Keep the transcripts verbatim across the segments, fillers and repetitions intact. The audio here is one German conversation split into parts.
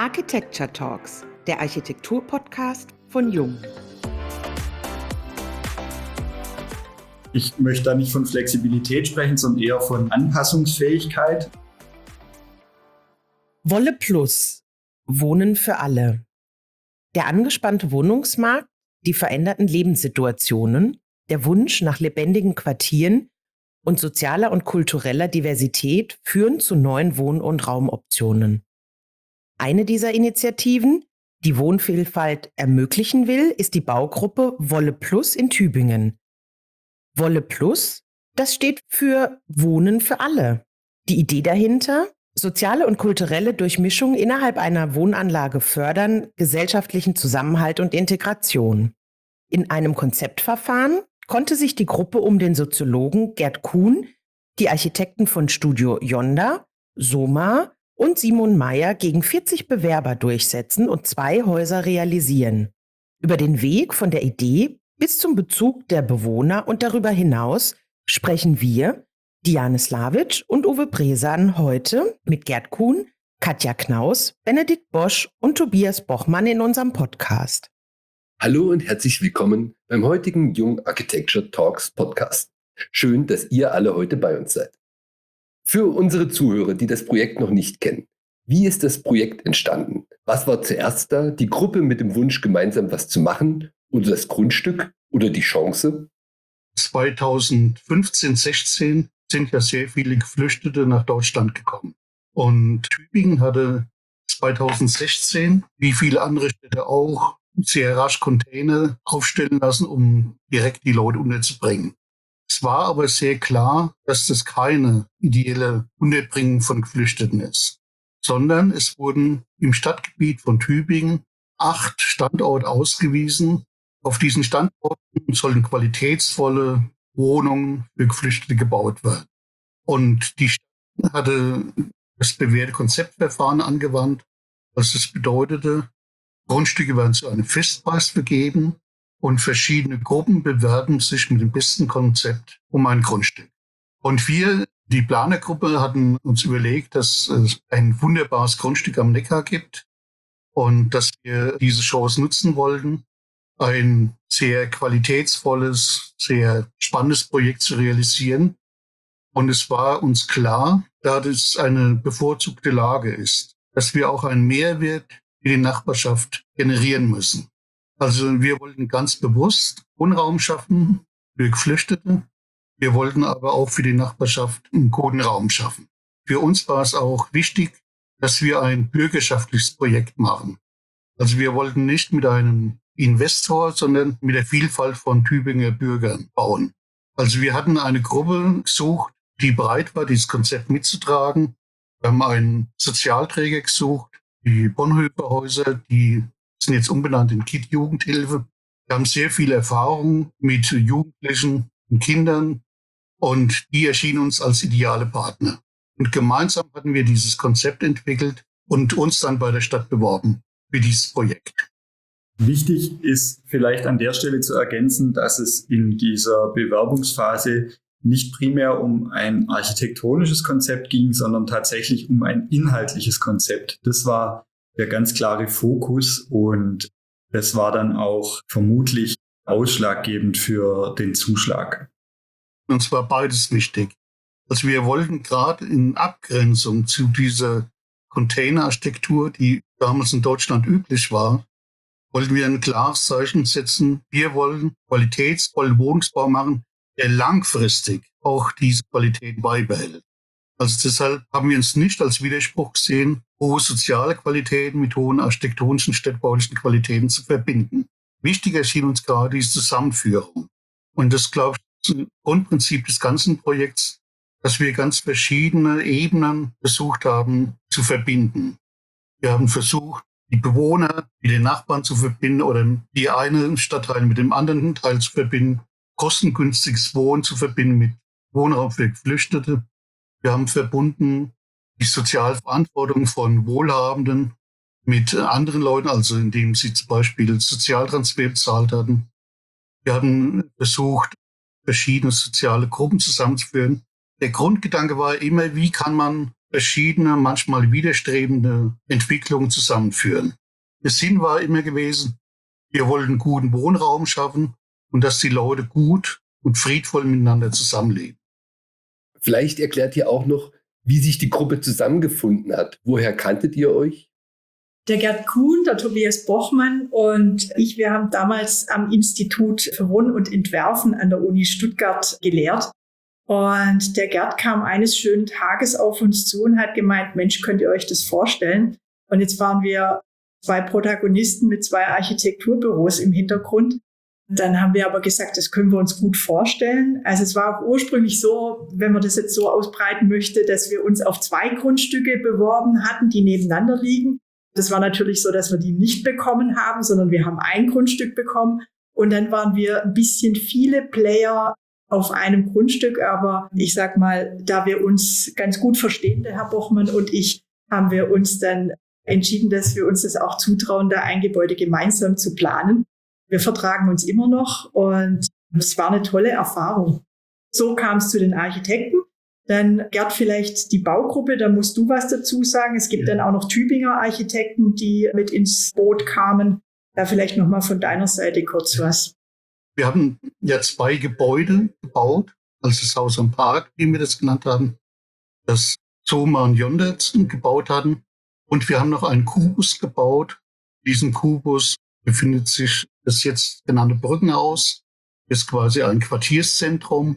Architecture Talks, der Architektur-Podcast von Jung. Ich möchte da nicht von Flexibilität sprechen, sondern eher von Anpassungsfähigkeit. Wolle Plus. Wohnen für alle. Der angespannte Wohnungsmarkt, die veränderten Lebenssituationen, der Wunsch nach lebendigen Quartieren und sozialer und kultureller Diversität führen zu neuen Wohn- und Raumoptionen. Eine dieser Initiativen, die Wohnvielfalt ermöglichen will, ist die Baugruppe Wolle Plus in Tübingen. Wolle Plus, das steht für Wohnen für alle. Die Idee dahinter? Soziale und kulturelle Durchmischung innerhalb einer Wohnanlage fördern, gesellschaftlichen Zusammenhalt und Integration. In einem Konzeptverfahren konnte sich die Gruppe um den Soziologen Gerd Kuhn, die Architekten von Studio Yonda, Soma und Simon Meyer gegen vierzig Bewerber durchsetzen und zwei Häuser realisieren. Über den Weg von der Idee bis zum Bezug der Bewohner und darüber hinaus sprechen wir, Diane Slavic und Uwe Bresan, heute mit Gerd Kuhn, Katja Knaus, Benedikt Bosch und Tobias Bochmann in unserem Podcast. Hallo und herzlich willkommen beim heutigen Jung Architecture Talks Podcast. Schön, dass ihr alle heute bei uns seid. Für unsere Zuhörer, die das Projekt noch nicht kennen, wie ist das Projekt entstanden? Was war zuerst da? Die Gruppe mit dem Wunsch, gemeinsam was zu machen oder das Grundstück oder die Chance? zweitausendfünfzehn, sechzehn sind ja sehr viele Geflüchtete nach Deutschland gekommen. Und Tübingen hatte zweitausendsechzehn, wie viele andere Städte auch, sehr rasch Container aufstellen lassen, um direkt die Leute unterzubringen. Es war aber sehr klar, dass das keine ideelle Unterbringung von Geflüchteten ist, sondern es wurden im Stadtgebiet von Tübingen acht Standorte ausgewiesen. Auf diesen Standorten sollen qualitätsvolle Wohnungen für Geflüchtete gebaut werden. Und die Stadt hatte das bewährte Konzeptverfahren angewandt. Was das bedeutete, Grundstücke werden zu einem Festpreis vergeben und verschiedene Gruppen bewerben sich mit dem besten Konzept um ein Grundstück. Und wir, die Planergruppe, hatten uns überlegt, dass es ein wunderbares Grundstück am Neckar gibt und dass wir diese Chance nutzen wollten, ein sehr qualitätsvolles, sehr spannendes Projekt zu realisieren. Und es war uns klar, da das eine bevorzugte Lage ist, dass wir auch einen Mehrwert für die Nachbarschaft generieren müssen. Also wir wollten ganz bewusst Wohnraum schaffen für Geflüchtete. Wir wollten aber auch für die Nachbarschaft einen guten Raum schaffen. Für uns war es auch wichtig, dass wir ein bürgerschaftliches Projekt machen. Also wir wollten nicht mit einem Investor, sondern mit der Vielfalt von Tübinger Bürgern bauen. Also wir hatten eine Gruppe gesucht, die bereit war, dieses Konzept mitzutragen. Wir haben einen Sozialträger gesucht, die Bonhoeffer Häuser, die sind jetzt umbenannt in KID Jugendhilfe. Wir haben sehr viel Erfahrung mit Jugendlichen und Kindern und die erschienen uns als ideale Partner. Und gemeinsam hatten wir dieses Konzept entwickelt und uns dann bei der Stadt beworben für dieses Projekt. Wichtig ist vielleicht an der Stelle zu ergänzen, dass es in dieser Bewerbungsphase nicht primär um ein architektonisches Konzept ging, sondern tatsächlich um ein inhaltliches Konzept. Das war der ganz klare Fokus und das war dann auch vermutlich ausschlaggebend für den Zuschlag. Uns war beides wichtig. Also wir wollten gerade in Abgrenzung zu dieser Containerarchitektur, die damals in Deutschland üblich war, wollten wir ein klares Zeichen setzen. Wir wollen qualitätsvollen Wohnungsbau machen, der langfristig auch diese Qualität beibehält. Also deshalb haben wir uns nicht als Widerspruch gesehen, hohe soziale Qualitäten mit hohen architektonischen, städtebaulichen Qualitäten zu verbinden. Wichtig erschien uns gerade diese Zusammenführung. Und das, glaube ich, ist ein Grundprinzip des ganzen Projekts, dass wir ganz verschiedene Ebenen versucht haben zu verbinden. Wir haben versucht, die Bewohner mit den Nachbarn zu verbinden oder die eine Stadtteil mit dem anderen Teil zu verbinden, kostengünstiges Wohnen zu verbinden mit Wohnraum für Geflüchtete. Wir haben verbunden die Sozialverantwortung von Wohlhabenden mit anderen Leuten, also indem sie zum Beispiel Sozialtransfer bezahlt hatten. Wir haben versucht, verschiedene soziale Gruppen zusammenzuführen. Der Grundgedanke war immer, wie kann man verschiedene, manchmal widerstrebende Entwicklungen zusammenführen. Der Sinn war immer gewesen, wir wollten guten Wohnraum schaffen und dass die Leute gut und friedvoll miteinander zusammenleben. Vielleicht erklärt ihr auch noch, wie sich die Gruppe zusammengefunden hat. Woher kanntet ihr euch? Der Gerd Kuhn, der Tobias Bochmann und ich, wir haben damals am Institut für Wohnen und Entwerfen an der Uni Stuttgart gelehrt. Und der Gerd kam eines schönen Tages auf uns zu und hat gemeint, Mensch, könnt ihr euch das vorstellen? Und jetzt waren wir zwei Protagonisten mit zwei Architekturbüros im Hintergrund. Dann haben wir aber gesagt, das können wir uns gut vorstellen. Also es war auch ursprünglich so, wenn man das jetzt so ausbreiten möchte, dass wir uns auf zwei Grundstücke beworben hatten, die nebeneinander liegen. Das war natürlich so, dass wir die nicht bekommen haben, sondern wir haben ein Grundstück bekommen. Und dann waren wir ein bisschen viele Player auf einem Grundstück. Aber ich sag mal, da wir uns ganz gut verstehen, der Herr Bochmann und ich, haben wir uns dann entschieden, dass wir uns das auch zutrauen, da ein Gebäude gemeinsam zu planen. Wir vertragen uns immer noch und es war eine tolle Erfahrung. So kam es zu den Architekten. Dann, Gerd, vielleicht die Baugruppe, da musst du was dazu sagen. Es gibt ja dann auch noch Tübinger Architekten, die mit ins Boot kamen. Da vielleicht nochmal von deiner Seite kurz was. Wir haben ja zwei Gebäude gebaut, also das Haus am Park, wie wir das genannt haben, das Zoma und Yondert gebaut hatten. Und wir haben noch einen Kubus gebaut. Diesen Kubus befindet sich das jetzt genannte Brückenhaus, ist quasi ein Quartierszentrum.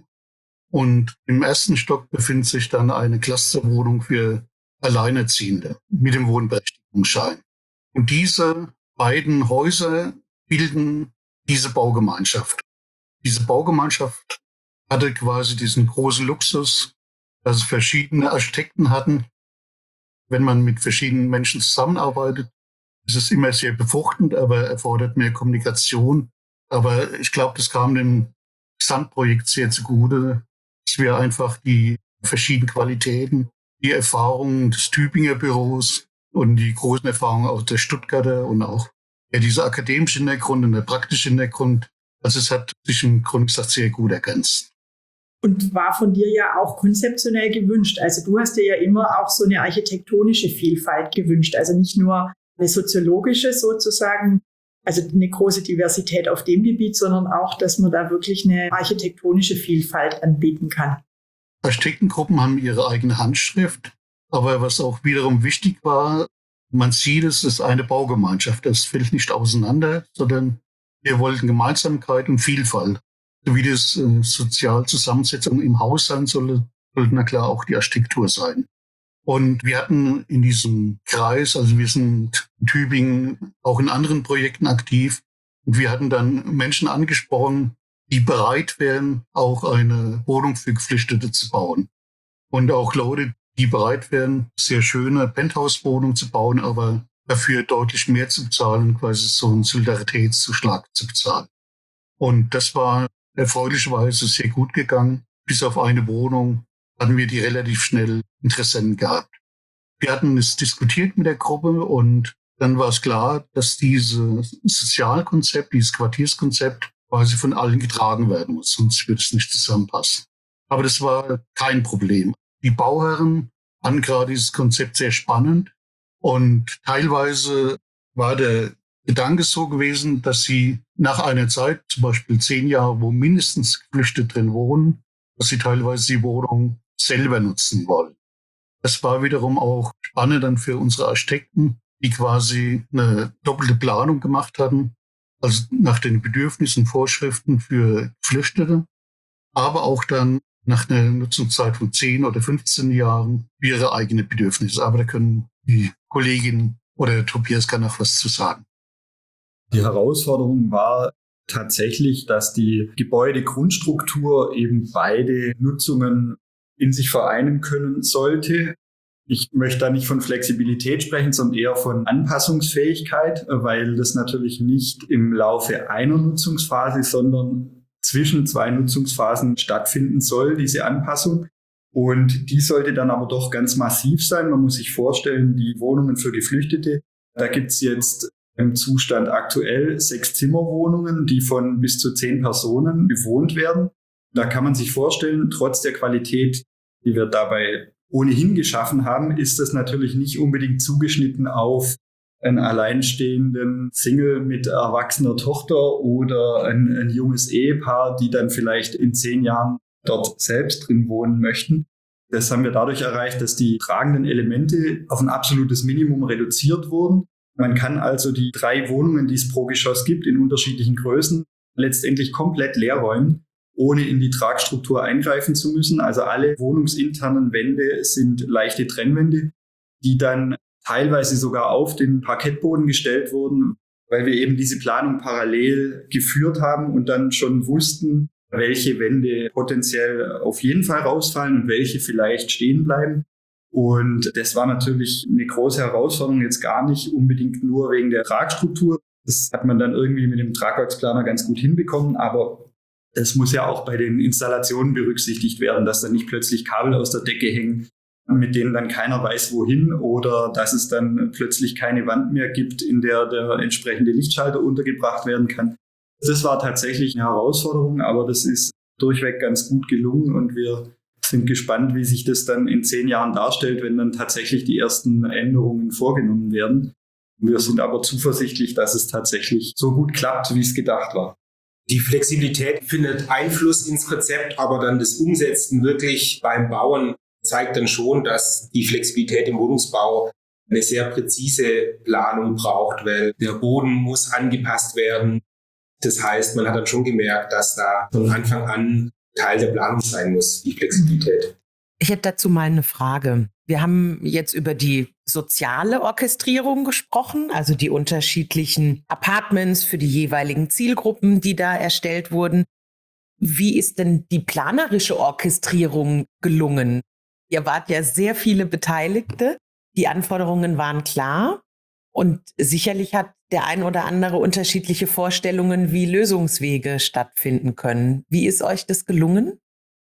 Und im ersten Stock befindet sich dann eine Clusterwohnung für Alleinerziehende mit dem Wohnberechtigungsschein. Und diese beiden Häuser bilden diese Baugemeinschaft. Diese Baugemeinschaft hatte quasi diesen großen Luxus, dass es verschiedene Architekten hatten. Wenn man mit verschiedenen Menschen zusammenarbeitet, ist es immer sehr befruchtend, aber erfordert mehr Kommunikation. Aber ich glaube, das kam dem Gesamtprojekt sehr zugute, dass wir einfach die verschiedenen Qualitäten, die Erfahrungen des Tübinger Büros und die großen Erfahrungen auch der Stuttgarter und auch ja, dieser akademische Hintergrund und der praktische Hintergrund, also es hat sich im Grunde gesagt sehr gut ergänzt. Und war von dir ja auch konzeptionell gewünscht. Also du hast dir ja immer auch so eine architektonische Vielfalt gewünscht. Also nicht nur eine soziologische sozusagen, also eine große Diversität auf dem Gebiet, sondern auch, dass man da wirklich eine architektonische Vielfalt anbieten kann. Architektengruppen haben ihre eigene Handschrift, aber was auch wiederum wichtig war, man sieht, es ist eine Baugemeinschaft. Das fällt nicht auseinander, sondern wir wollten Gemeinsamkeit und Vielfalt. So wie das äh, Sozialzusammensetzung im Haus sein solle, sollte na klar auch die Architektur sein. Und wir hatten in diesem Kreis, also wir sind in Tübingen auch in anderen Projekten aktiv, und wir hatten dann Menschen angesprochen, die bereit wären, auch eine Wohnung für Geflüchtete zu bauen. Und auch Leute, die bereit wären, sehr schöne Penthouse-Wohnungen zu bauen, aber dafür deutlich mehr zu bezahlen, quasi so einen Solidaritätszuschlag zu bezahlen. Und das war erfreulicherweise sehr gut gegangen. Bis auf eine Wohnung hatten wir die relativ schnell Interessenten gehabt. Wir hatten es diskutiert mit der Gruppe und dann war es klar, dass dieses Sozialkonzept, dieses Quartierskonzept quasi von allen getragen werden muss, sonst würde es nicht zusammenpassen. Aber das war kein Problem. Die Bauherren fanden gerade dieses Konzept sehr spannend und teilweise war der Gedanke so gewesen, dass sie nach einer Zeit, zum Beispiel zehn Jahre, wo mindestens Geflüchtete drin wohnen, dass sie teilweise die Wohnung selber nutzen wollen. Das war wiederum auch spannend dann für unsere Architekten, die quasi eine doppelte Planung gemacht hatten, also nach den Bedürfnissen und Vorschriften für Geflüchtete, aber auch dann nach einer Nutzungszeit von zehn oder fünfzehn Jahren für ihre eigenen Bedürfnisse. Aber da können die Kollegin oder Tobias kann noch was zu sagen. Die Herausforderung war tatsächlich, dass die Gebäudegrundstruktur eben beide Nutzungen in sich vereinen können sollte. Ich möchte da nicht von Flexibilität sprechen, sondern eher von Anpassungsfähigkeit, weil das natürlich nicht im Laufe einer Nutzungsphase, sondern zwischen zwei Nutzungsphasen stattfinden soll, diese Anpassung. Und die sollte dann aber doch ganz massiv sein. Man muss sich vorstellen, die Wohnungen für Geflüchtete, da gibt's jetzt im Zustand aktuell sechs Zimmerwohnungen, die von bis zu zehn Personen bewohnt werden. Da kann man sich vorstellen, trotz der Qualität, die wir dabei ohnehin geschaffen haben, ist das natürlich nicht unbedingt zugeschnitten auf einen alleinstehenden Single mit erwachsener Tochter oder ein, ein junges Ehepaar, die dann vielleicht in zehn Jahren dort selbst drin wohnen möchten. Das haben wir dadurch erreicht, dass die tragenden Elemente auf ein absolutes Minimum reduziert wurden. Man kann also die drei Wohnungen, die es pro Geschoss gibt, in unterschiedlichen Größen, letztendlich komplett leer räumen, ohne in die Tragstruktur eingreifen zu müssen. Also alle wohnungsinternen Wände sind leichte Trennwände, die dann teilweise sogar auf den Parkettboden gestellt wurden, weil wir eben diese Planung parallel geführt haben und dann schon wussten, welche Wände potenziell auf jeden Fall rausfallen und welche vielleicht stehen bleiben. Und das war natürlich eine große Herausforderung, jetzt gar nicht unbedingt nur wegen der Tragstruktur. Das hat man dann irgendwie mit dem Tragwerksplaner ganz gut hinbekommen, aber das muss ja auch bei den Installationen berücksichtigt werden, dass dann nicht plötzlich Kabel aus der Decke hängen, mit denen dann keiner weiß, wohin, oder dass es dann plötzlich keine Wand mehr gibt, in der der entsprechende Lichtschalter untergebracht werden kann. Das war tatsächlich eine Herausforderung, aber das ist durchweg ganz gut gelungen und wir sind gespannt, wie sich das dann in zehn Jahren darstellt, wenn dann tatsächlich die ersten Änderungen vorgenommen werden. Wir sind aber zuversichtlich, dass es tatsächlich so gut klappt, wie es gedacht war. Die Flexibilität findet Einfluss ins Konzept, aber dann das Umsetzen wirklich beim Bauen zeigt dann schon, dass die Flexibilität im Wohnungsbau eine sehr präzise Planung braucht, weil der Boden muss angepasst werden. Das heißt, man hat dann schon gemerkt, dass da von Anfang an Teil der Planung sein muss, die Flexibilität. Ich hätte dazu mal eine Frage. Wir haben jetzt über die soziale Orchestrierung gesprochen, also die unterschiedlichen Apartments für die jeweiligen Zielgruppen, die da erstellt wurden. Wie ist denn die planerische Orchestrierung gelungen? Ihr wart ja sehr viele Beteiligte. Die Anforderungen waren klar. Und sicherlich hat der ein oder andere unterschiedliche Vorstellungen, wie Lösungswege stattfinden können. Wie ist euch das gelungen?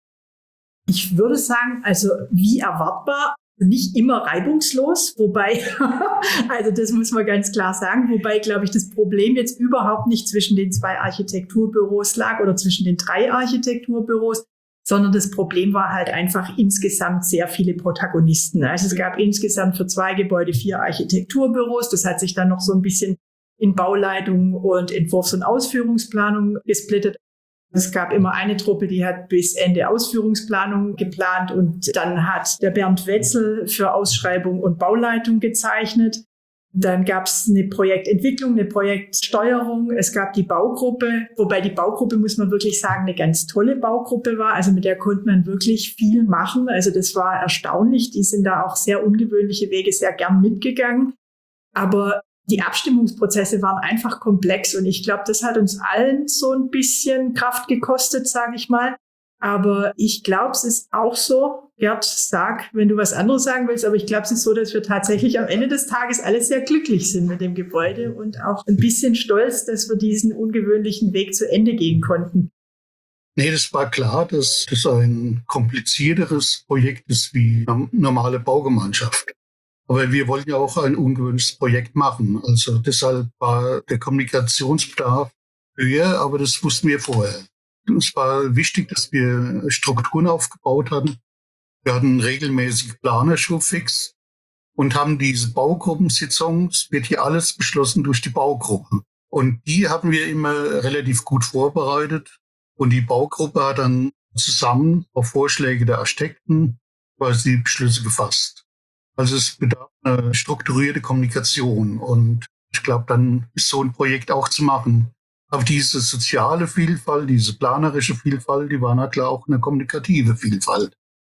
Ich würde sagen, also wie erwartbar, nicht immer reibungslos, wobei, also das muss man ganz klar sagen, wobei, glaube ich, das Problem jetzt überhaupt nicht zwischen den zwei Architekturbüros lag oder zwischen den drei Architekturbüros, sondern das Problem war halt einfach insgesamt sehr viele Protagonisten. Also es gab insgesamt für zwei Gebäude vier Architekturbüros. Das hat sich dann noch so ein bisschen in Bauleitung und Entwurfs- und Ausführungsplanung gesplittet. Es gab immer eine Truppe, die hat bis Ende Ausführungsplanung geplant und dann hat der Bernd Wetzel für Ausschreibung und Bauleitung gezeichnet. Dann gab es eine Projektentwicklung, eine Projektsteuerung. Es gab die Baugruppe, wobei die Baugruppe, muss man wirklich sagen, eine ganz tolle Baugruppe war. Also mit der konnte man wirklich viel machen. Also das war erstaunlich. Die sind da auch sehr ungewöhnliche Wege sehr gern mitgegangen. Aber die Abstimmungsprozesse waren einfach komplex und ich glaube, das hat uns allen so ein bisschen Kraft gekostet, sage ich mal. Aber ich glaube, es ist auch so, Gerd, sag, wenn du was anderes sagen willst, aber ich glaube, es ist so, dass wir tatsächlich am Ende des Tages alle sehr glücklich sind mit dem Gebäude und auch ein bisschen stolz, dass wir diesen ungewöhnlichen Weg zu Ende gehen konnten. Nee, das war klar, dass das ein komplizierteres Projekt ist wie eine normale Baugemeinschaft. Aber wir wollten ja auch ein ungewöhnliches Projekt machen. Also deshalb war der Kommunikationsbedarf höher, aber das wussten wir vorher. Es war wichtig, dass wir Strukturen aufgebaut hatten. Wir hatten regelmäßig Planer-Showfix und haben diese Baugruppensitzungen, es wird hier alles beschlossen durch die Baugruppen. Und die haben wir immer relativ gut vorbereitet. Und die Baugruppe hat dann zusammen auf Vorschläge der Architekten quasi die Beschlüsse gefasst. Also es bedarf eine strukturierte Kommunikation. Und ich glaube, dann ist so ein Projekt auch zu machen. Aber diese soziale Vielfalt, diese planerische Vielfalt, die war na klar auch eine kommunikative Vielfalt.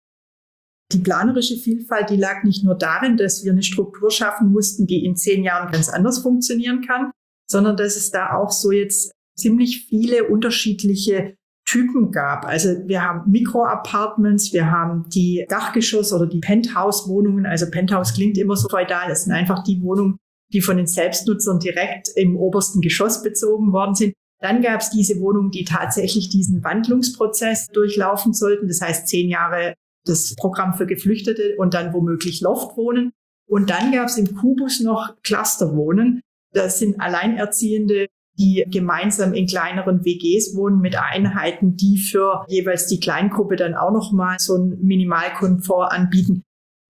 Die planerische Vielfalt, die lag nicht nur darin, dass wir eine Struktur schaffen mussten, die in zehn Jahren ganz anders funktionieren kann, sondern dass es da auch so jetzt ziemlich viele unterschiedliche Typen gab. Also wir haben Mikroapartments, wir haben die Dachgeschoss- oder die Penthouse-Wohnungen. Also Penthouse klingt immer so feudal. Das sind einfach die Wohnungen, die von den Selbstnutzern direkt im obersten Geschoss bezogen worden sind. Dann gab es diese Wohnungen, die tatsächlich diesen Wandlungsprozess durchlaufen sollten. Das heißt zehn Jahre das Programm für Geflüchtete und dann womöglich Loftwohnen. Und dann gab es im Kubus noch Clusterwohnen. Das sind Alleinerziehende, die gemeinsam in kleineren W Gs wohnen mit Einheiten, die für jeweils die Kleingruppe dann auch noch mal so einen Minimalkomfort anbieten.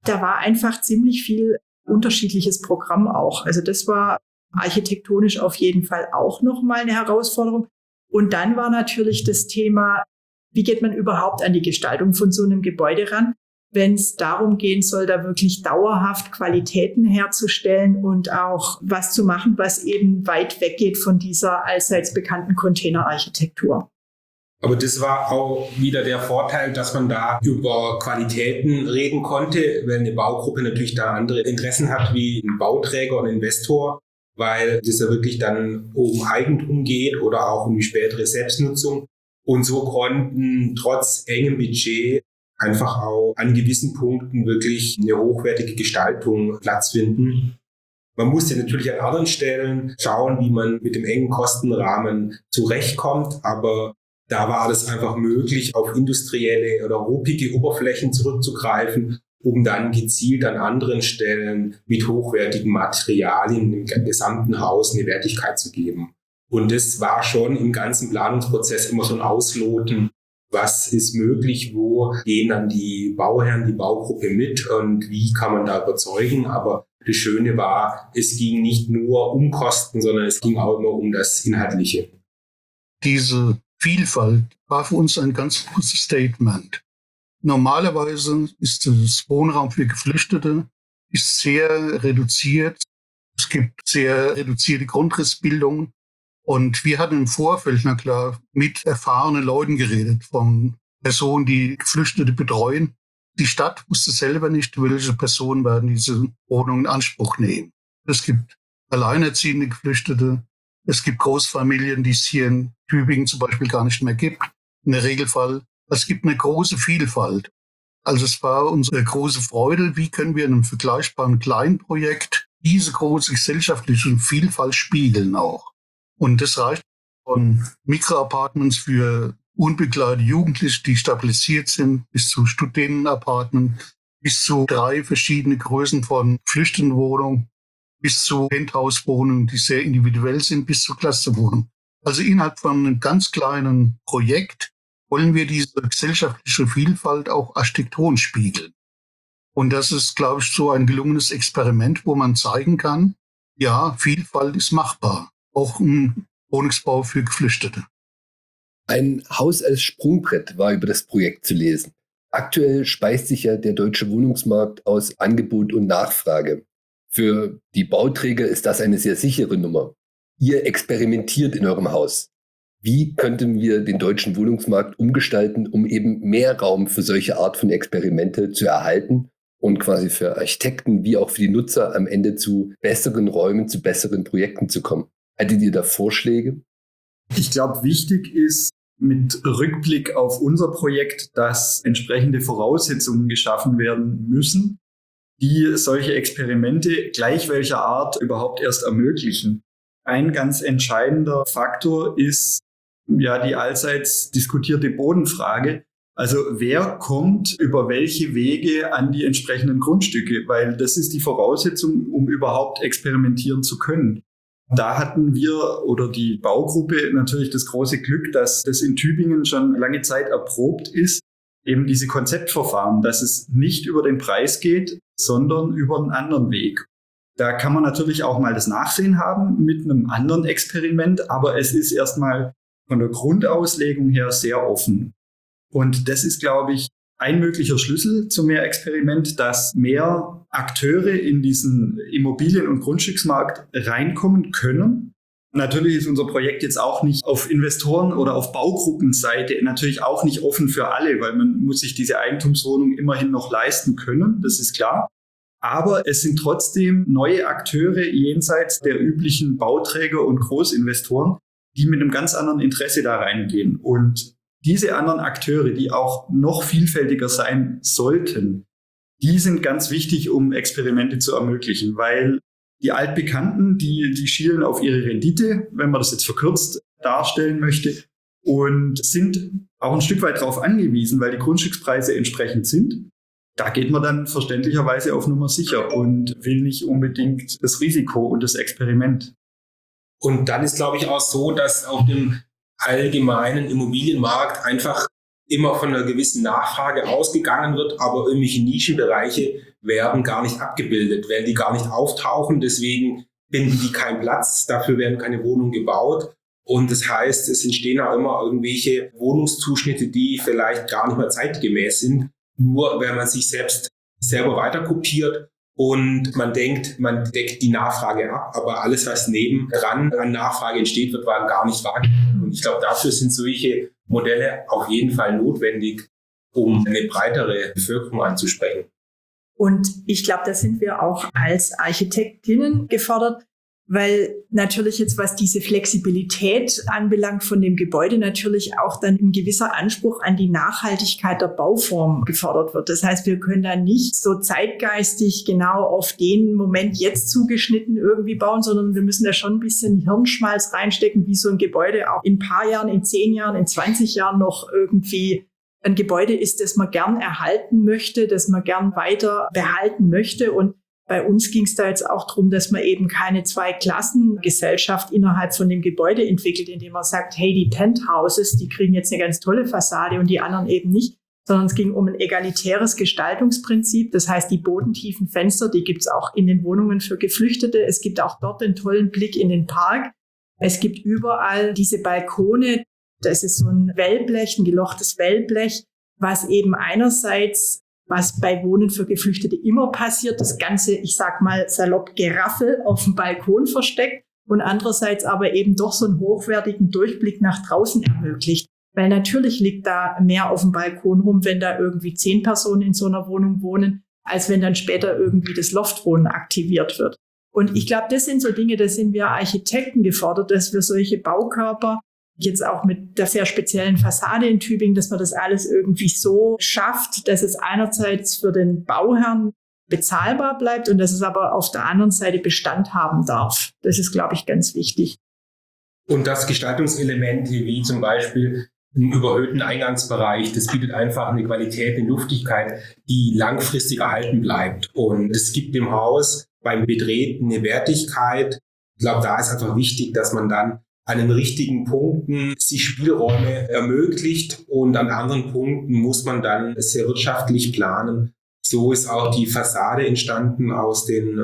da war einfach ziemlich viel unterschiedliches Programm auch. Also das war architektonisch auf jeden Fall auch nochmal eine Herausforderung. Und dann war natürlich das Thema, wie geht man überhaupt an die Gestaltung von so einem Gebäude ran, wenn es darum gehen soll, da wirklich dauerhaft Qualitäten herzustellen und auch was zu machen, was eben weit weggeht von dieser allseits bekannten Containerarchitektur. Aber das war auch wieder der Vorteil, dass man da über Qualitäten reden konnte, weil eine Baugruppe natürlich da andere Interessen hat wie ein Bauträger und ein Investor, weil das ja wirklich dann um Eigentum geht oder auch um die spätere Selbstnutzung. Und so konnten trotz engem Budget einfach auch an gewissen Punkten wirklich eine hochwertige Gestaltung Platz finden. Man musste natürlich an anderen Stellen schauen, wie man mit dem engen Kostenrahmen zurechtkommt, aber da war es einfach möglich, auf industrielle oder ruppige Oberflächen zurückzugreifen, um dann gezielt an anderen Stellen mit hochwertigen Materialien im gesamten Haus eine Wertigkeit zu geben. Und das war schon im ganzen Planungsprozess immer so ein Ausloten, was ist möglich, wo gehen dann die Bauherren, die Baugruppe mit und wie kann man da überzeugen. Aber das Schöne war, es ging nicht nur um Kosten, sondern es ging auch immer um das Inhaltliche. Diese Vielfalt war für uns ein ganz großes Statement. Normalerweise ist das Wohnraum für Geflüchtete ist sehr reduziert. Es gibt sehr reduzierte Grundrissbildung. Und wir hatten im Vorfeld, na klar, mit erfahrenen Leuten geredet, von Personen, die Geflüchtete betreuen. Die Stadt wusste selber nicht, welche Personen werden diese Wohnung in Anspruch nehmen. Es gibt alleinerziehende Geflüchtete. Es gibt Großfamilien, die es hier in Tübingen zum Beispiel gar nicht mehr gibt. In der Regelfall. Es gibt eine große Vielfalt. Also es war unsere große Freude, wie können wir in einem vergleichbaren kleinen Projekt diese große gesellschaftliche Vielfalt spiegeln auch. Und das reicht von Mikroapartments für unbegleitete Jugendliche, die stabilisiert sind, bis zu Studentenapartments, bis zu drei verschiedene Größen von Flüchtlingwohnungen, bis zu Penthouse-Wohnungen, die sehr individuell sind, bis zu Clusterwohnungen. Also innerhalb von einem ganz kleinen Projekt wollen wir diese gesellschaftliche Vielfalt auch architektonisch spiegeln. Und das ist, glaube ich, so ein gelungenes Experiment, wo man zeigen kann, ja, Vielfalt ist machbar. Auch ein Wohnungsbau für Geflüchtete. Ein Haus als Sprungbrett war über das Projekt zu lesen. Aktuell speist sich ja der deutsche Wohnungsmarkt aus Angebot und Nachfrage. Für die Bauträger ist das eine sehr sichere Nummer. Ihr experimentiert in eurem Haus. Wie könnten wir den deutschen Wohnungsmarkt umgestalten, um eben mehr Raum für solche Art von Experimente zu erhalten und quasi für Architekten wie auch für die Nutzer am Ende zu besseren Räumen, zu besseren Projekten zu kommen? Hattet ihr da Vorschläge? Ich glaube, wichtig ist mit Rückblick auf unser Projekt, dass entsprechende Voraussetzungen geschaffen werden müssen, die solche Experimente gleich welcher Art überhaupt erst ermöglichen. Ein ganz entscheidender Faktor ist ja die allseits diskutierte Bodenfrage. Also wer kommt über welche Wege an die entsprechenden Grundstücke? Weil das ist die Voraussetzung, um überhaupt experimentieren zu können. Da hatten wir oder die Baugruppe natürlich das große Glück, dass das in Tübingen schon lange Zeit erprobt ist, eben diese Konzeptverfahren, dass es nicht über den Preis geht, sondern über einen anderen Weg. Da kann man natürlich auch mal das Nachsehen haben mit einem anderen Experiment, aber es ist erstmal von der Grundauslegung her sehr offen. Und das ist, glaube ich, ein möglicher Schlüssel zu mehr Experiment, dass mehr Akteure in diesen Immobilien- und Grundstücksmarkt reinkommen können. Natürlich ist unser Projekt jetzt auch nicht auf Investoren- oder auf Baugruppenseite natürlich auch nicht offen für alle, weil man muss sich diese Eigentumswohnung immerhin noch leisten können, das ist klar. Aber es sind trotzdem neue Akteure jenseits der üblichen Bauträger und Großinvestoren, die mit einem ganz anderen Interesse da reingehen. Und diese anderen Akteure, die auch noch vielfältiger sein sollten, die sind ganz wichtig, um Experimente zu ermöglichen, weil die Altbekannten, die, die schielen auf ihre Rendite, wenn man das jetzt verkürzt darstellen möchte, und sind auch ein Stück weit darauf angewiesen, weil die Grundstückspreise entsprechend sind. Da geht man dann verständlicherweise auf Nummer sicher und will nicht unbedingt das Risiko und das Experiment. Und dann ist, glaube ich, auch so, dass auf dem allgemeinen Immobilienmarkt einfach immer von einer gewissen Nachfrage ausgegangen wird, aber irgendwelche Nischenbereiche werden gar nicht abgebildet, weil die gar nicht auftauchen. Deswegen finden die keinen Platz, dafür werden keine Wohnungen gebaut. Und das heißt, es entstehen auch immer irgendwelche Wohnungszuschnitte, die vielleicht gar nicht mehr zeitgemäß sind, nur wenn man sich selbst selber weiterkopiert und man denkt, man deckt die Nachfrage ab, aber alles, was nebendran an Nachfrage entsteht, wird gar nicht wahrgenommen. Und ich glaube, dafür sind solche Modelle auf jeden Fall notwendig, um eine breitere Bevölkerung anzusprechen. Und ich glaube, da sind wir auch als Architektinnen gefordert, weil natürlich jetzt, was diese Flexibilität anbelangt von dem Gebäude, natürlich auch dann ein gewisser Anspruch an die Nachhaltigkeit der Bauform gefordert wird. Das heißt, wir können da nicht so zeitgeistig genau auf den Moment jetzt zugeschnitten irgendwie bauen, sondern wir müssen da schon ein bisschen Hirnschmalz reinstecken, wie so ein Gebäude auch in ein paar Jahren, in zehn Jahren, in zwanzig Jahren noch irgendwie ein Gebäude ist, das man gern erhalten möchte, das man gern weiter behalten möchte. Und bei uns ging es da jetzt auch darum, dass man eben keine Zwei-Klassen-Gesellschaft innerhalb von dem Gebäude entwickelt, indem man sagt, hey, die Penthouses, die kriegen jetzt eine ganz tolle Fassade und die anderen eben nicht, sondern es ging um ein egalitäres Gestaltungsprinzip. Das heißt, die bodentiefen Fenster, die gibt es auch in den Wohnungen für Geflüchtete. Es gibt auch dort einen tollen Blick in den Park. Es gibt überall diese Balkone. Das ist so ein Wellblech, ein gelochtes Wellblech, was eben einerseits, was bei Wohnen für Geflüchtete immer passiert, das ganze, ich sag mal salopp, Geraffel auf dem Balkon versteckt und andererseits aber eben doch so einen hochwertigen Durchblick nach draußen ermöglicht. Weil natürlich liegt da mehr auf dem Balkon rum, wenn da irgendwie zehn Personen in so einer Wohnung wohnen, als wenn dann später irgendwie das Loftwohnen aktiviert wird. Und ich glaube, das sind so Dinge, da sind wir Architekten gefordert, dass wir solche Baukörper jetzt auch mit der sehr speziellen Fassade in Tübingen, dass man das alles irgendwie so schafft, dass es einerseits für den Bauherrn bezahlbar bleibt und dass es aber auf der anderen Seite Bestand haben darf. Das ist, glaube ich, ganz wichtig. Und das Gestaltungselemente wie zum Beispiel einen überhöhten Eingangsbereich, das bietet einfach eine Qualität, eine Luftigkeit, die langfristig erhalten bleibt. Und es gibt dem Haus beim Betreten eine Wertigkeit. Ich glaube, da ist einfach wichtig, dass man dann an den richtigen Punkten sich Spielräume ermöglicht und an anderen Punkten muss man dann sehr wirtschaftlich planen. So ist auch die Fassade entstanden aus den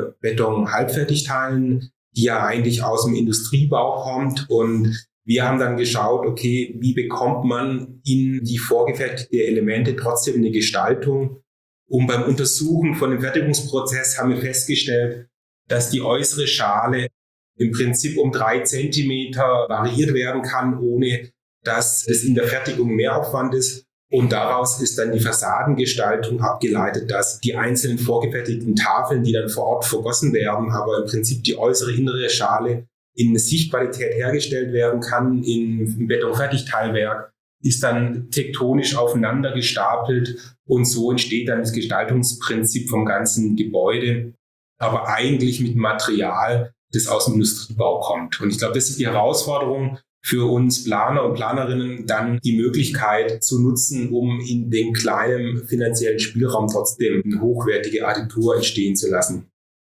Beton-Halbfertigteilen, die ja eigentlich aus dem Industriebau kommt. Und wir haben dann geschaut, okay, wie bekommt man in die vorgefertigten Elemente trotzdem eine Gestaltung? Und beim Untersuchen von dem Fertigungsprozess haben wir festgestellt, dass die äußere Schale im Prinzip um drei Zentimeter variiert werden kann, ohne dass es in der Fertigung Mehraufwand ist. Und daraus ist dann die Fassadengestaltung abgeleitet, dass die einzelnen vorgefertigten Tafeln, die dann vor Ort vergossen werden, aber im Prinzip die äußere, innere Schale in Sichtqualität hergestellt werden kann. Im Betonfertigteilwerk ist dann tektonisch aufeinander gestapelt und so entsteht dann das Gestaltungsprinzip vom ganzen Gebäude, aber eigentlich mit Material, das aus dem Industriebau kommt. Und ich glaube, das ist die Herausforderung für uns Planer und Planerinnen, dann die Möglichkeit zu nutzen, um in dem kleinen finanziellen Spielraum trotzdem eine hochwertige Architektur entstehen zu lassen.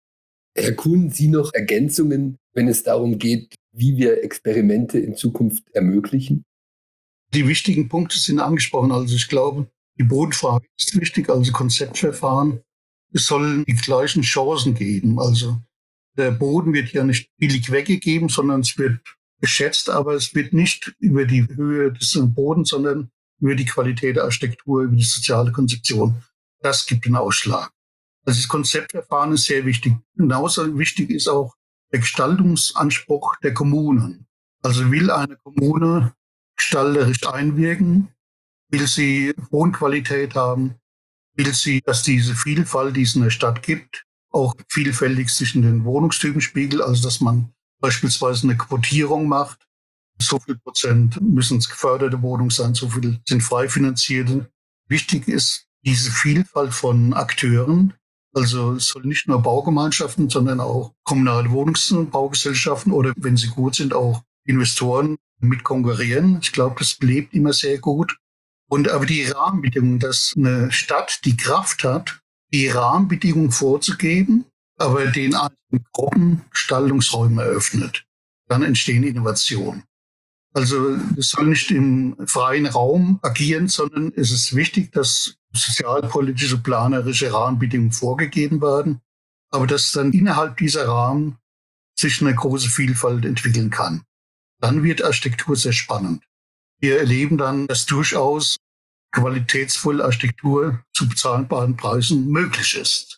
Herr Kuhn, Sie noch Ergänzungen, wenn es darum geht, wie wir Experimente in Zukunft ermöglichen? Die wichtigen Punkte sind angesprochen. Also ich glaube, die Bodenfrage ist wichtig, also Konzeptverfahren. Es sollen die gleichen Chancen geben. Also der Boden wird ja nicht billig weggegeben, sondern es wird geschätzt, aber es wird nicht über die Höhe des Bodens, sondern über die Qualität der Architektur, über die soziale Konzeption. Das gibt den Ausschlag. Also das Konzeptverfahren ist sehr wichtig. Genauso wichtig ist auch der Gestaltungsanspruch der Kommunen. Also will eine Kommune gestalterisch einwirken, will sie Wohnqualität haben, will sie, dass diese Vielfalt, die es in der Stadt gibt, auch vielfältig sich in den Wohnungstypen spiegelt, also dass man beispielsweise eine Quotierung macht. So viel Prozent müssen es geförderte Wohnungen sein, so viel sind frei finanzierte. Wichtig ist diese Vielfalt von Akteuren. Also es soll nicht nur Baugemeinschaften, sondern auch kommunale Wohnungsbaugesellschaften oder, wenn sie gut sind, auch Investoren mit konkurrieren. Ich glaube, das lebt immer sehr gut. Und aber die Rahmenbedingungen, dass eine Stadt die Kraft hat, die Rahmenbedingungen vorzugeben, aber den einzelnen Gruppen Gestaltungsräume eröffnet. Dann entstehen Innovationen. Also es soll nicht im freien Raum agieren, sondern es ist wichtig, dass sozialpolitische, planerische Rahmenbedingungen vorgegeben werden, aber dass dann innerhalb dieser Rahmen sich eine große Vielfalt entwickeln kann. Dann wird Architektur sehr spannend. Wir erleben dann, dass durchaus qualitätsvolle Architektur zu bezahlbaren Preisen möglich ist.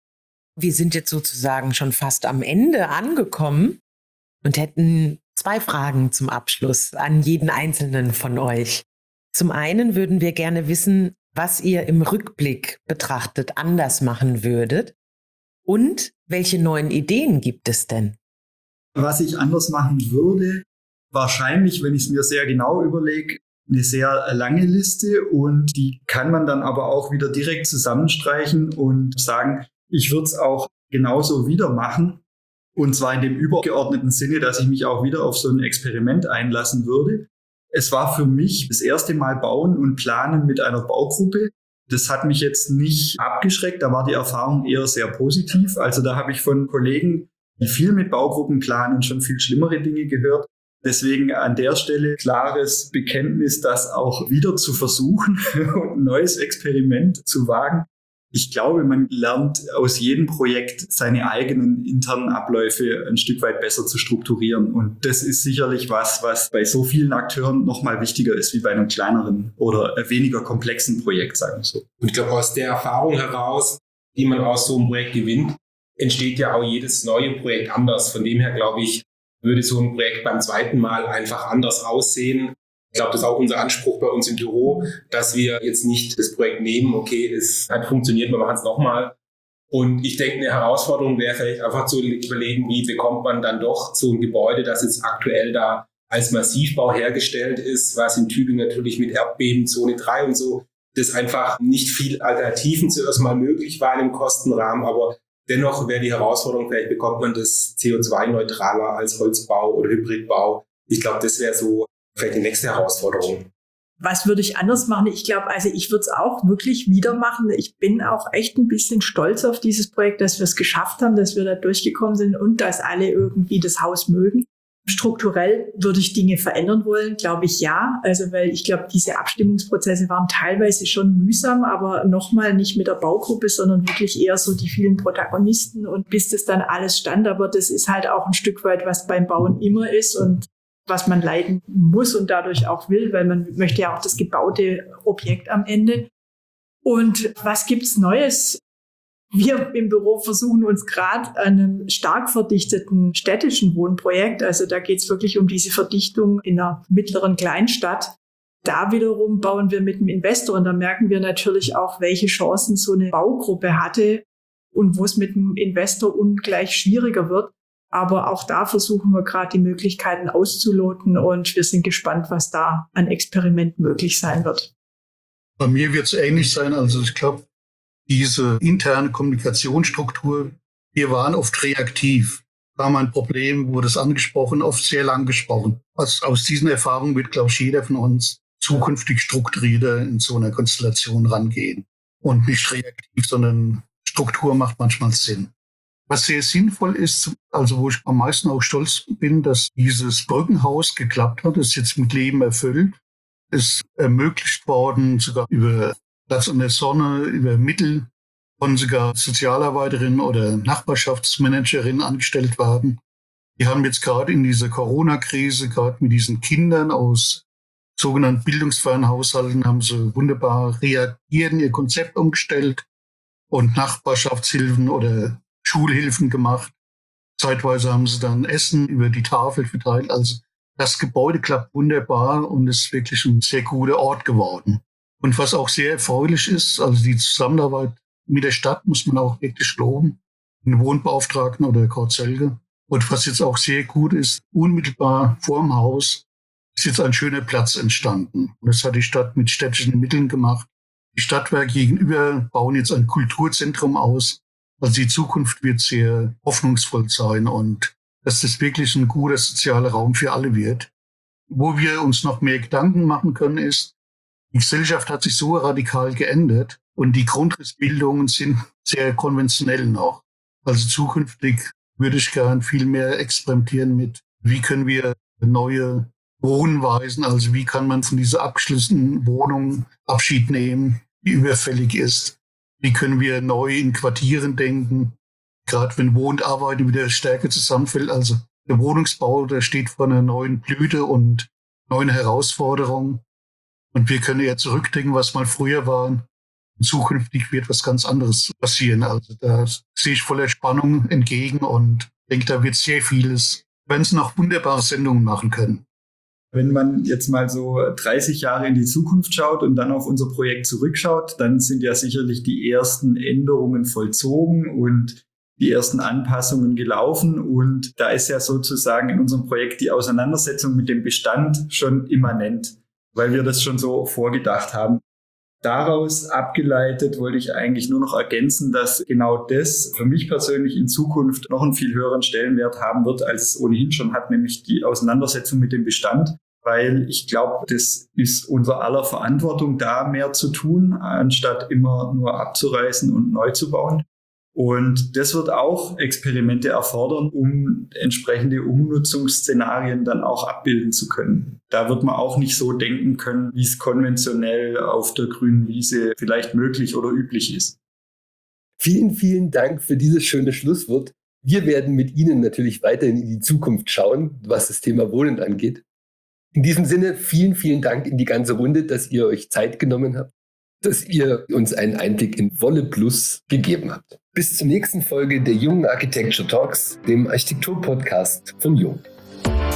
Wir sind jetzt sozusagen schon fast am Ende angekommen und hätten zwei Fragen zum Abschluss an jeden Einzelnen von euch. Zum einen würden wir gerne wissen, was ihr im Rückblick betrachtet anders machen würdet und welche neuen Ideen gibt es denn? Was ich anders machen würde, wahrscheinlich, wenn ich es mir sehr genau überlege, eine sehr lange Liste, und die kann man dann aber auch wieder direkt zusammenstreichen und sagen, ich würde es auch genauso wieder machen. Und zwar in dem übergeordneten Sinne, dass ich mich auch wieder auf so ein Experiment einlassen würde. Es war für mich das erste Mal Bauen und Planen mit einer Baugruppe. Das hat mich jetzt nicht abgeschreckt, da war die Erfahrung eher sehr positiv. Also da habe ich von Kollegen, die viel mit Baugruppen planen, schon viel schlimmere Dinge gehört. Deswegen an der Stelle klares Bekenntnis, das auch wieder zu versuchen und ein neues Experiment zu wagen. Ich glaube, man lernt aus jedem Projekt seine eigenen internen Abläufe ein Stück weit besser zu strukturieren. Und das ist sicherlich was, was bei so vielen Akteuren noch mal wichtiger ist, wie bei einem kleineren oder weniger komplexen Projekt, sagen wir so. Und ich glaube, aus der Erfahrung heraus, die man aus so einem Projekt gewinnt, entsteht ja auch jedes neue Projekt anders. Von dem her, glaube ich, würde so ein Projekt beim zweiten Mal einfach anders aussehen. Ich glaube, das ist auch unser Anspruch bei uns im Büro, dass wir jetzt nicht das Projekt nehmen, okay, es hat funktioniert, wir machen es nochmal. Und ich denke, eine Herausforderung wäre vielleicht einfach zu überlegen, wie bekommt man dann doch so ein Gebäude, das jetzt aktuell da als Massivbau hergestellt ist, was in Tübingen natürlich mit Erdbebenzone drei und so, das einfach nicht viel Alternativen zuerst mal möglich war in dem Kostenrahmen, aber dennoch wäre die Herausforderung, vielleicht bekommt man das C O zwei neutraler als Holzbau oder Hybridbau. Ich glaube, das wäre so vielleicht die nächste Herausforderung. Was würde ich anders machen? Ich glaube, also ich würde es auch wirklich wieder machen. Ich bin auch echt ein bisschen stolz auf dieses Projekt, dass wir es geschafft haben, dass wir da durchgekommen sind und dass alle irgendwie das Haus mögen. Strukturell würde ich Dinge verändern wollen, glaube ich, ja. Also, weil ich glaube, diese Abstimmungsprozesse waren teilweise schon mühsam, aber nochmal nicht mit der Baugruppe, sondern wirklich eher so die vielen Protagonisten und bis das dann alles stand. Aber das ist halt auch ein Stück weit, was beim Bauen immer ist und was man leiden muss und dadurch auch will, weil man möchte ja auch das gebaute Objekt am Ende. Und was gibt's Neues? Wir im Büro versuchen uns gerade an einem stark verdichteten städtischen Wohnprojekt, also da geht's wirklich um diese Verdichtung in einer mittleren Kleinstadt. Da wiederum bauen wir mit einem Investor und da merken wir natürlich auch, welche Chancen so eine Baugruppe hatte und wo es mit einem Investor ungleich schwieriger wird. Aber auch da versuchen wir gerade die Möglichkeiten auszuloten und wir sind gespannt, was da an Experiment möglich sein wird. Bei mir wird es ähnlich sein. Also ich glaube, diese interne Kommunikationsstruktur, wir waren oft reaktiv. War mal ein Problem, wurde es angesprochen, oft sehr lang gesprochen. Also aus diesen Erfahrungen wird, glaube ich, jeder von uns zukünftig strukturierter in so einer Konstellation rangehen. Und nicht reaktiv, sondern Struktur macht manchmal Sinn. Was sehr sinnvoll ist, also wo ich am meisten auch stolz bin, dass dieses Brückenhaus geklappt hat, ist jetzt mit Leben erfüllt, ist ermöglicht worden, sogar über Platz an der Sonne, über Mittel von sogar Sozialarbeiterinnen oder Nachbarschaftsmanagerinnen angestellt werden. Die haben jetzt gerade in dieser Corona-Krise, gerade mit diesen Kindern aus sogenannten bildungsfernen Haushalten, haben sie wunderbar reagiert, ihr Konzept umgestellt und Nachbarschaftshilfen oder Schulhilfen gemacht. Zeitweise haben sie dann Essen über die Tafel verteilt. Also das Gebäude klappt wunderbar und ist wirklich ein sehr guter Ort geworden. Und was auch sehr erfreulich ist, also die Zusammenarbeit mit der Stadt muss man auch wirklich loben, den Wohnbeauftragten oder Kurt Selge. Und was jetzt auch sehr gut ist, unmittelbar vorm Haus ist jetzt ein schöner Platz entstanden. Und das hat die Stadt mit städtischen Mitteln gemacht. Die Stadtwerke gegenüber bauen jetzt ein Kulturzentrum aus. Also die Zukunft wird sehr hoffnungsvoll sein und dass das wirklich ein guter sozialer Raum für alle wird. Wo wir uns noch mehr Gedanken machen können, ist, die Gesellschaft hat sich so radikal geändert und die Grundrissbildungen sind sehr konventionell noch. Also zukünftig würde ich gern viel mehr experimentieren mit, wie können wir neue Wohnweisen, also wie kann man von dieser abgeschlossenen Wohnung Abschied nehmen, die überfällig ist. Wie können wir neu in Quartieren denken, gerade wenn Wohnen und Arbeiten wieder stärker zusammenfällt. Also der Wohnungsbau, der steht vor einer neuen Blüte und neuen Herausforderungen. Und wir können ja zurückdenken, was mal früher war. Und zukünftig wird was ganz anderes passieren. Also da sehe ich voller Spannung entgegen und denke, da wird sehr vieles, wenn es noch wunderbare Sendungen machen können. Wenn man jetzt mal so dreißig Jahre in die Zukunft schaut und dann auf unser Projekt zurückschaut, dann sind ja sicherlich die ersten Änderungen vollzogen und die ersten Anpassungen gelaufen. Und da ist ja sozusagen in unserem Projekt die Auseinandersetzung mit dem Bestand schon immanent, weil wir das schon so vorgedacht haben. Daraus abgeleitet wollte ich eigentlich nur noch ergänzen, dass genau das für mich persönlich in Zukunft noch einen viel höheren Stellenwert haben wird, als es ohnehin schon hat, nämlich die Auseinandersetzung mit dem Bestand. Weil ich glaube, das ist unser aller Verantwortung, da mehr zu tun, anstatt immer nur abzureißen und neu zu bauen. Und das wird auch Experimente erfordern, um entsprechende Umnutzungsszenarien dann auch abbilden zu können. Da wird man auch nicht so denken können, wie es konventionell auf der grünen Wiese vielleicht möglich oder üblich ist. Vielen, vielen Dank für dieses schöne Schlusswort. Wir werden mit Ihnen natürlich weiterhin in die Zukunft schauen, was das Thema Wohnen angeht. In diesem Sinne, vielen, vielen Dank in die ganze Runde, dass ihr euch Zeit genommen habt, dass ihr uns einen Einblick in Wolle Plus gegeben habt. Bis zur nächsten Folge der Jung Architecture Talks, dem Architektur-Podcast von Jung.